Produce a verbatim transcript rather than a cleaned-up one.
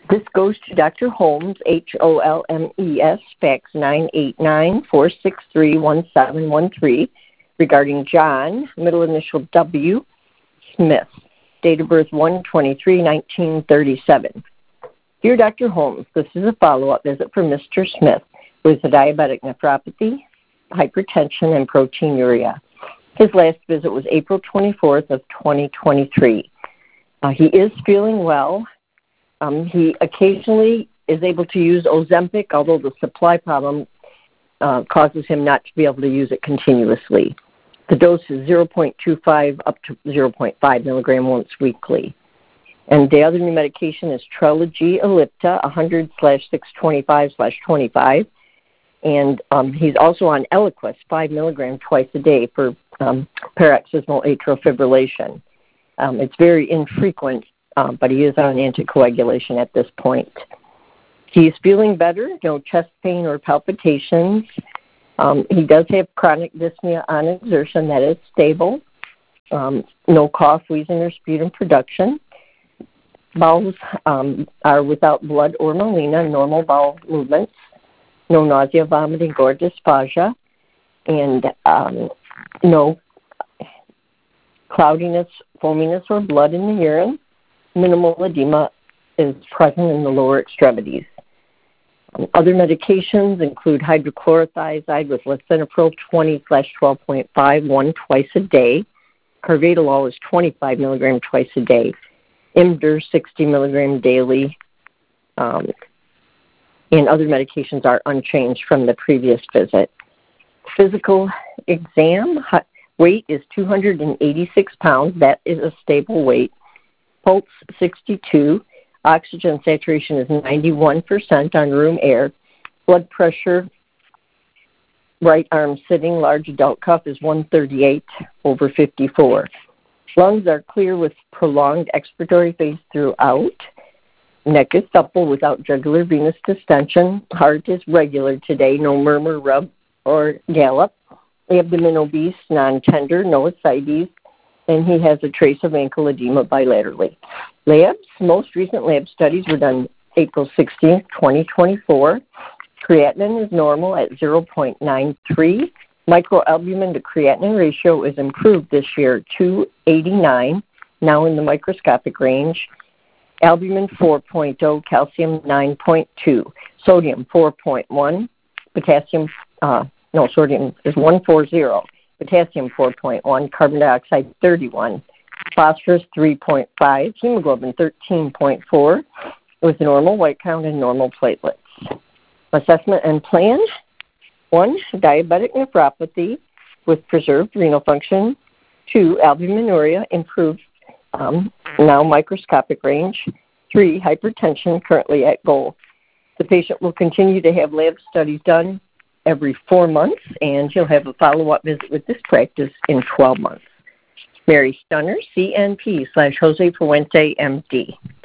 This goes to Doctor Holmes, H O L M E S, fax nine eight nine, four six three, one seven one three, regarding John, middle initial W, Smith, date of birth one twenty-three nineteen thirty-seven. Dear Doctor Holmes, this is a follow-up visit for Mister Smith with a diabetic nephropathy, hypertension, and proteinuria. His last visit was April twenty-fourth of twenty twenty-three. Uh, he is feeling well. Um, he occasionally is able to use Ozempic, although the supply problem uh, causes him not to be able to use it continuously. The dose is zero point two five up to zero point five milligram once weekly. And the other new medication is Trelegy Ellipta, one hundred slash six twenty-five slash twenty-five. And um, he's also on Eliquis, five milligram twice a day for um, paroxysmal atrial fibrillation. Um, it's very infrequent, um, but he is on anticoagulation at this point. He is feeling better, no chest pain or palpitations. Um, he does have chronic dyspnea on exertion that is stable. Um, no cough, wheezing, or sputum production. Bowels um, are without blood or melena, normal bowel movements. No nausea, vomiting, or dysphagia. And um, no cloudiness, foaminess, or blood in the urine. Minimal edema is present in the lower extremities. Um, other medications include hydrochlorothiazide with lisinopril twenty slash twelve point five, one twice a day. Carvedilol is twenty-five milligram twice a day. Imdur sixty milligram daily. Um, and other medications are unchanged from the previous visit. Physical exam, weight is two hundred eighty-six pounds. That is a stable weight. Pulse sixty-two. Oxygen saturation is ninety-one percent on room air. Blood pressure, right arm sitting, large adult cuff is one thirty-eight over fifty-four. Lungs are clear with prolonged expiratory phase throughout. Neck is supple without jugular venous distension. Heart is regular today, no murmur, rub, or gallop. Abdomen obese, non-tender, no ascites, and he has a trace of ankle edema bilaterally. Labs, most recent lab studies were done April sixteenth, twenty twenty-four. Creatinine is normal at zero point nine three. Microalbumin to creatinine ratio is improved this year, two eighty-nine, now in the microscopic range. Albumin four point oh, calcium nine point two, sodium four point one, potassium, uh, no, sodium is one forty, potassium four point one, carbon dioxide thirty-one, phosphorus three point five, hemoglobin thirteen point four, with normal white count and normal platelets. Assessment and plan. One, diabetic nephropathy with preserved renal function. Two, albuminuria, improved, um, now microscopic range. Three, hypertension, currently at goal. The patient will continue to have lab studies done every four months, and he'll have a follow-up visit with this practice in twelve months. Mary Stunner, C N P slash Jose Puente, M D.